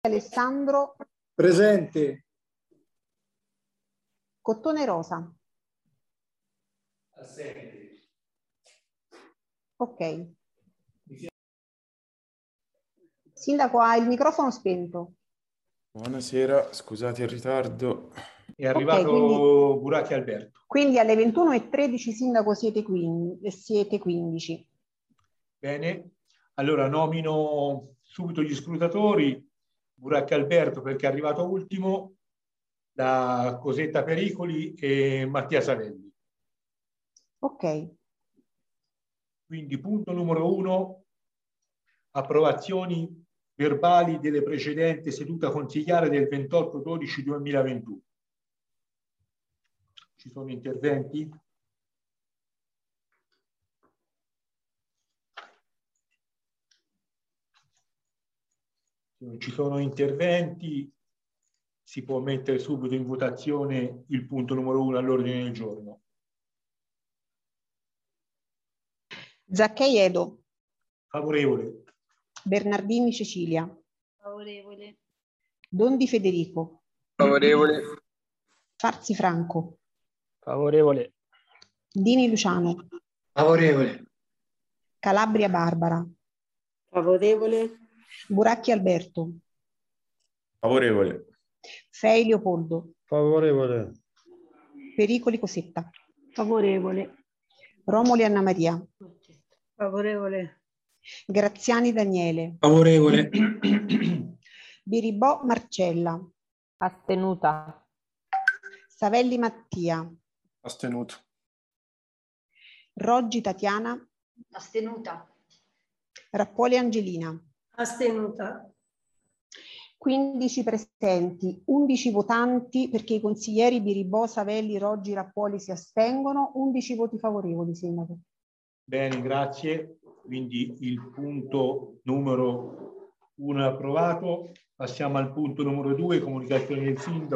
Alessandro. Presente. Cottone Rosa. Assente. Ok. Sindaco, ha il microfono spento. Buonasera, scusate il ritardo. È arrivato quindi, Buracchi Alberto. Quindi alle 21:13, Sindaco, siete 15. Bene, allora nomino subito gli scrutatori. Buracchi Alberto perché è arrivato ultimo, da Cosetta Pericoli e Mattia Savelli. Ok. Quindi punto numero 1, approvazioni verbali delle precedenti seduta consigliare del 28/12/2021. Ci sono interventi? Se non ci sono interventi, si può mettere subito in votazione il punto numero 1 all'ordine del giorno. Zaccai Edo. Favorevole. Bernardini Cecilia. Favorevole. Dondi Federico. Favorevole. Farzi Franco. Favorevole. Dini Luciano. Favorevole. Calabria Barbara. Favorevole. Buracchi Alberto. Favorevole. Fei Leopoldo. Favorevole. Pericoli Cosetta. Favorevole. Romoli Anna Maria. Favorevole. Graziani Daniele. Favorevole. Biribò Marcella. Astenuta. Savelli Mattia. Astenuto. Roggi Tatiana. Astenuta. Rappuoli Angelina. Astenuta. 15 presenti, 11 votanti perché i consiglieri Biribò, Savelli, Roggi, Rappuoli si astengono, 11 voti favorevoli, Sindaco. Bene, grazie. Quindi il punto numero 1 è approvato. Passiamo al punto numero 2, comunicazione del sindaco.